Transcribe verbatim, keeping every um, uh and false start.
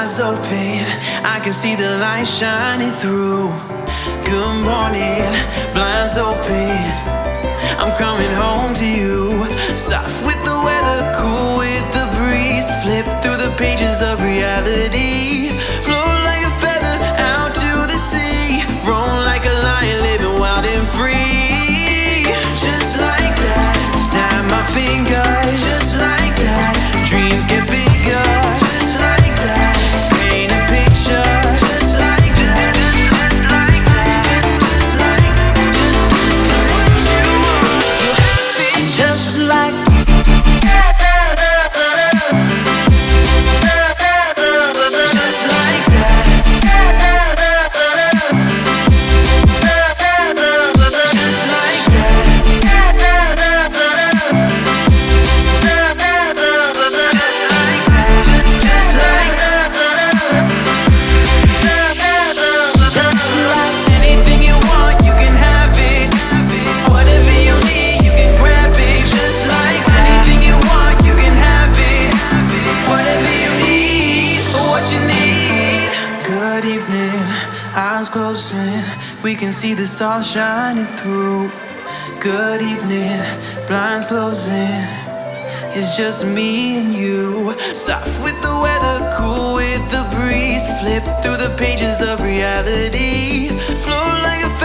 eyes open, I can see the light shining through. Good morning, blinds open, I'm coming home to you. Soft with the weather, cool with the breeze. Flip through the pages of reality. Float like a feather out to the sea. Roam like a lion, living wild and free. Just like that, snap my fingers. Just like that, dreams get bigger. Just like that, paint a picture. Just like that, just like that, just like, just, what you want, you have it. Just like, just like that, just like anything you want, you can have it. Whatever you need, you can grab it. Just like anything you want, you can have it. Whatever you need, what you need. Good evening, eyes closing, we can see the stars shining through. Good evening, blinds closing, it's just me and you. Soft with the weather, cool with the breeze. Flip through the pages of reality. Float like a